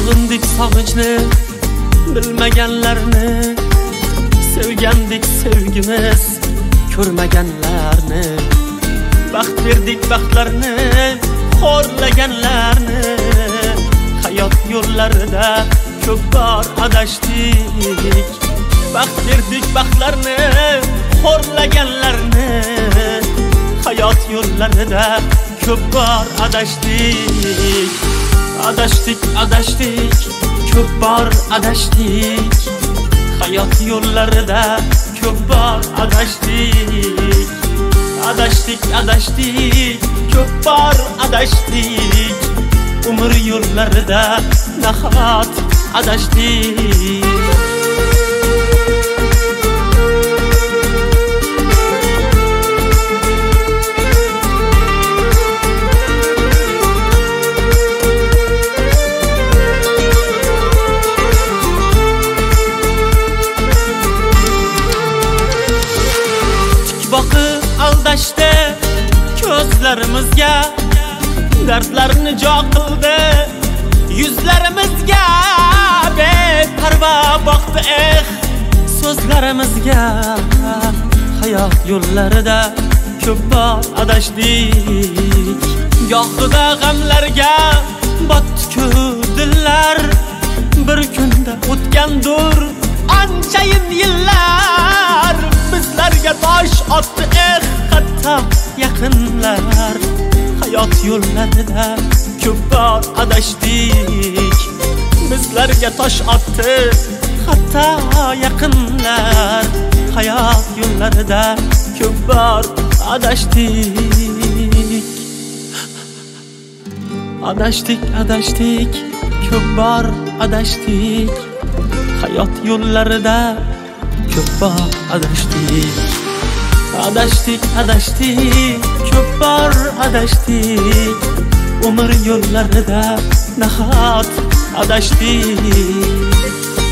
sog'indik sog'inchni bilmaganlarni, sevgandik sevgimiz ko'rmaganlarni, baxt berdik baxtlarni xo'rlaganlarni, hayot yo'llarida ko'p bor adashdik, baxt berdik baxtlarni xo'rlaganlarni, hayot yo'llarida ko'p bor adashdik, adashdik, adashdik, ko'p bor adashdik, hayot yo'llarida ko'p bor adashdik, adashdik, adashdik, ko'p bor adashdik, umr yo'llarida nahot adashdik. Aldashdi ko'zlarimizga, dardlarni jo qildi yuzlarimizga, beparvo boqdi so'zlarimizga, hayot yo'llarida ko'p bor adashdik, gohida g'amlarga botdi-ku dillar, bir kunda o'tgandir anchayin yillar, bizlarga tosh otdi hatto yaqinlar, hayot yo'llarida ko'p bor adashdik, bizlarga tosh otdi hatto yaqinlar, hayot yo'llarida ko'p bor adashdik, adashdik, adashdik, ko'p bor adashdik, hayot yo'llarida ko'p bor adashdik, adashdik, adashdik, ko'p bor adashdik, umr yo'llarida nahot adashdik.